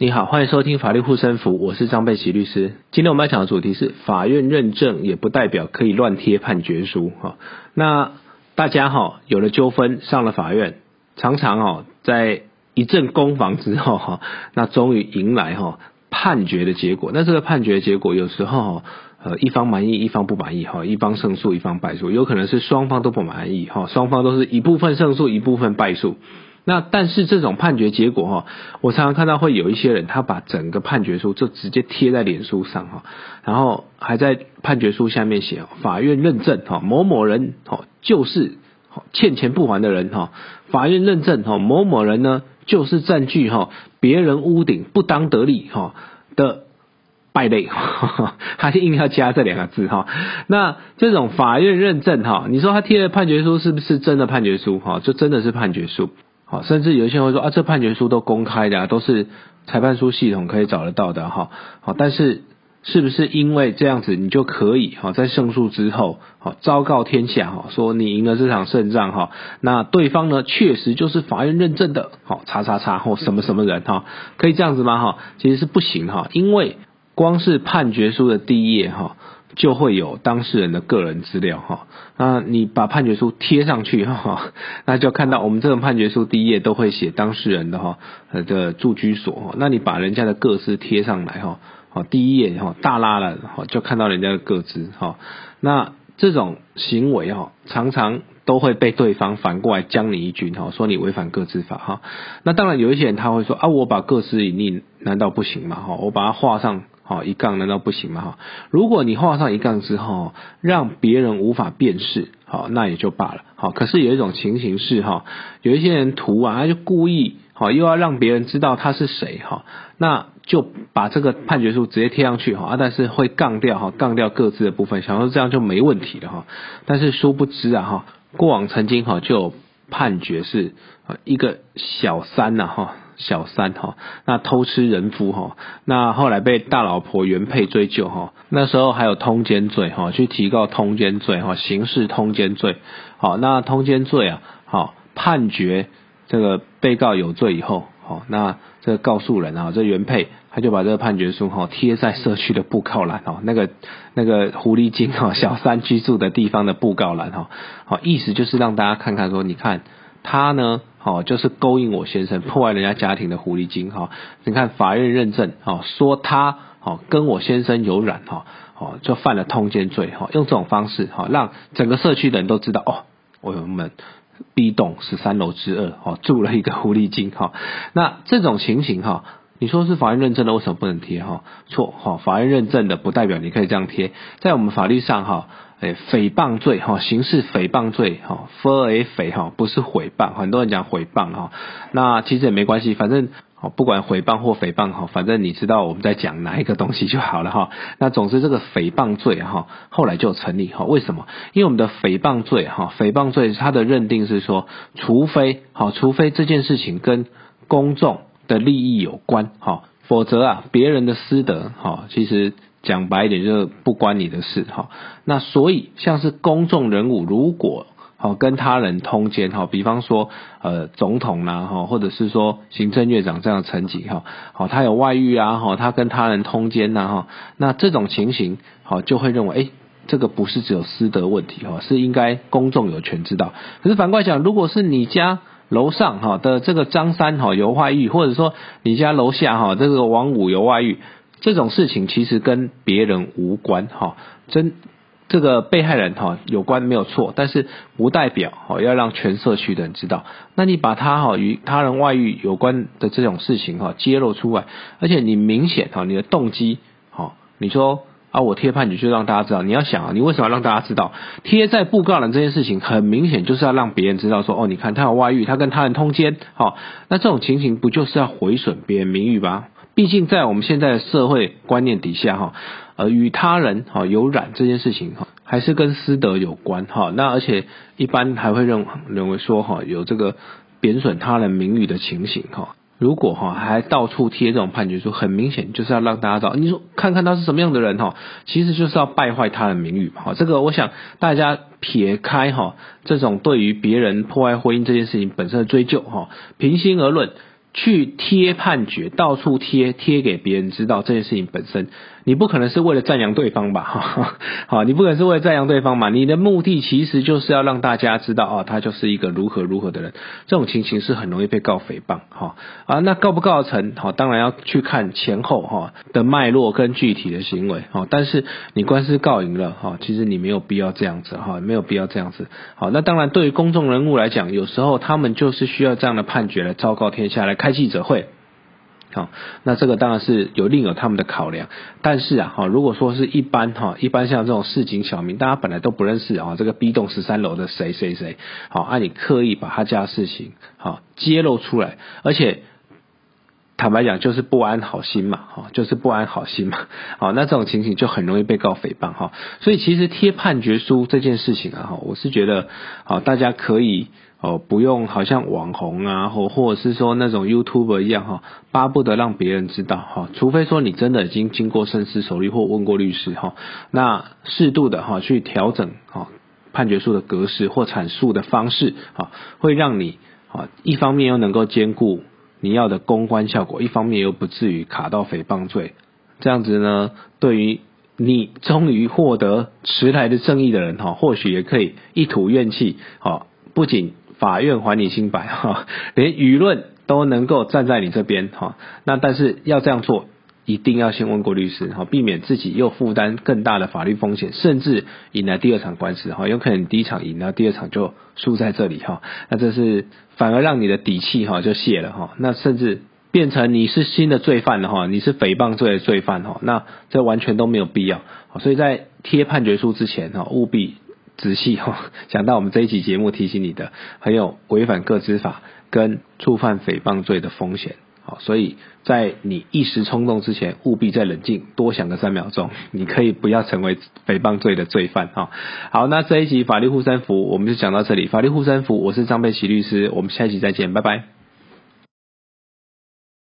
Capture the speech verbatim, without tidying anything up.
你好，欢迎收听法律护身符，我是张贝琪律师。今天我们要讲的主题是法院认证也不代表可以乱贴判决书。那大家有了纠纷上了法院，常常在一阵攻防之后，那终于迎来判决的结果。那这个判决结果有时候呃，一方满意一方不满意，一方胜诉一方败诉，有可能是双方都不满意，双方都是一部分胜诉一部分败诉。那但是这种判决结果哈，我常常看到会有一些人他把整个判决书就直接贴在脸书上哈，然后还在判决书下面写法院认证哈某某人哈就是欠钱不还的人哈，法院认证哈某某人呢就是占据哈别人屋顶不当得利哈的败类，他是硬要加这两个字哈。那这种法院认证哈，你说他贴的判决书是不是真的判决书哈？就真的是判决书。好，甚至有一些人会说啊，这判决书都公开的、啊，都是裁判书系统可以找得到的哈。好，但是是不是因为这样子你就可以哈，在胜诉之后好昭告天下哈，说你赢了这场胜仗哈，那对方呢确实就是法院认证的好叉叉叉或什么什么人哈，可以这样子吗哈？其实是不行哈，因为光是判决书的第一页哈，就会有当事人的个人资料哈。那你把判决书贴上去哈，那就看到我们这种判决书第一页都会写当事人的哈的住居所。那你把人家的个资贴上来哈，好第一页哈大拉了哈，就看到人家的个资哈。那这种行为哈，常常都会被对方反过来将你一军哈，说你违反个资法哈。那当然有一些人他会说啊，我把个资隐匿难道不行吗哈？我把它画上好一杠难道不行吗哈？如果你画上一杠之后让别人无法辨识好，那也就罢了好。可是有一种情形是哈，有一些人图啊他就故意好又要让别人知道他是谁哈，那就把这个判决书直接贴上去哈，但是会杠掉哈，杠掉各自的部分，想说这样就没问题了哈。但是殊不知啊哈，过往曾经哈就有判决是一个小三呐哈。小三哈，那偷吃人夫哈，那后来被大老婆原配追究哈，那时候还有通奸罪哈，去提告通奸罪哈，刑事通奸罪，好，那通奸罪啊，好判决这个被告有罪以后，好，那这个告诉人啊，这原配他就把这个判决书哈贴在社区的布告栏哈，那个那个狐狸精哈小三居住的地方的布告栏哈，好，意思就是让大家看看说，你看他呢。好，就是勾引我先生，破坏人家家庭的狐狸精哈。你看法院认证，好说他好跟我先生有染哈，好就犯了通奸罪哈。用这种方式哈，让整个社区的人都知道哦，我们 B 栋十三楼之二哈住了一个狐狸精哈。那这种情形哈，你说是法院认证的，为什么不能贴哈？错哈，法院认证的不代表你可以这样贴，在我们法律上哈。诶，诽谤罪哈，刑事诽谤罪哈 ，f a 诽哈，不是诽谤，很多人讲诽谤哈，那其实也没关系，反正不管诽谤或诽谤哈，反正你知道我们在讲哪一个东西就好了哈。那总之这个诽谤罪哈，后来就成立哈，为什么？因为我们的诽谤罪哈，诽谤罪它的认定是说，除非好，除非这件事情跟公众的利益有关哈，否则啊，别人的私德哈，其实。讲白一点就是不关你的事哈，那所以像是公众人物如果好跟他人通奸哈，比方说呃总统啦哈，或者是说行政院长这样的层级哈，好他有外遇啊哈，他跟他人通奸呐哈，那这种情形好就会认为诶这个不是只有私德问题哈，是应该公众有权知道。可是反过来讲，如果是你家楼上哈的这个张三哈有外遇，或者说你家楼下哈这个王五有外遇。这种事情其实跟别人无关哈，真这个被害人哈有关没有错，但是不代表哈要让全社区的人知道。那你把他哈与他人外遇有关的这种事情哈揭露出来，而且你明显哈你的动机哈，你说啊我贴判决就让大家知道，你要想啊，你为什么要让大家知道？贴在布告栏这件事情很明显就是要让别人知道说哦，你看他有外遇，他跟他人通奸，好，那这种情形不就是要毁损别人名誉吗？毕竟在我们现在的社会观念底下哈，呃，与他人哈有染这件事情哈，还是跟私德有关哈。那而且一般还会认认为说哈，有这个贬损他人名誉的情形哈。如果哈还到处贴这种判决书，很明显就是要让大家知道，你说看看他是什么样的人哈，其实就是要败坏他人名誉哈。这个我想大家撇开哈这种对于别人破坏婚姻这件事情本身的追究哈，平心而论。 去贴判决，到处贴贴给别人知道这件事情本身，你不可能是为了赞扬对方吧？好，你不可能是为了赞扬对方嘛？你的目的其实就是要让大家知道，哦，他就是一个如何如何的人。这种情形是很容易被告诽谤，哈啊，那告不告成？好，当然要去看前后哈的脉络跟具体的行为，哈。但是你官司告赢了，哈，其实你没有必要这样子，哈，没有必要这样子。好，那当然对于公众人物来讲，有时候他们就是需要这样的判决来昭告天下，来开记者会。好，那这个当然是有另有他们的考量，但是啊，哈，如果说是一般哈，一般像这种市井小民，大家本来都不认识啊，这个 B 栋十三楼的谁谁谁，好，按、啊、你刻意把他家的事情好揭露出来，而且坦白讲就是不安好心嘛，哈，就是不安好心嘛，好，那这种情形就很容易被告诽谤哈，所以其实贴判决书这件事情啊，哈，我是觉得好，大家可以。哦，不用好像网红啊，或或者是说那种 YouTuber 一样哈，巴不得让别人知道哈，除非说你真的已经经过深思熟虑或问过律师哈，那适度的哈去调整哈判决书的格式或阐述的方式哈，会让你啊一方面又能够兼顾你要的公关效果，一方面又不至于卡到诽谤罪，这样子呢，对于你终于获得迟来的正义的人哈，或许也可以一吐怨气哈，不仅法院还你清白哈，连舆论都能够站在你这边哈。那但是要这样做，一定要先问过律师哈，避免自己又负担更大的法律风险，甚至引来第二场官司哈。有可能你第一场赢，然后第二场就输在这里哈。那这是反而让你的底气哈就泄了哈。那甚至变成你是新的罪犯了哈，你是诽谤罪的罪犯哈。那这完全都没有必要。所以在贴判决书之前哈，务必仔细哈，想到我们这一期节目提醒你的，很有违反个资法跟触犯诽谤罪的风险。好，所以在你一时冲动之前，务必再冷静，多想个三秒钟，你可以不要成为诽谤罪的罪犯哈。好，那这一集法律护身符我们就讲到这里，法律护身符我是张佩琪律师，我们下一集再见，拜拜。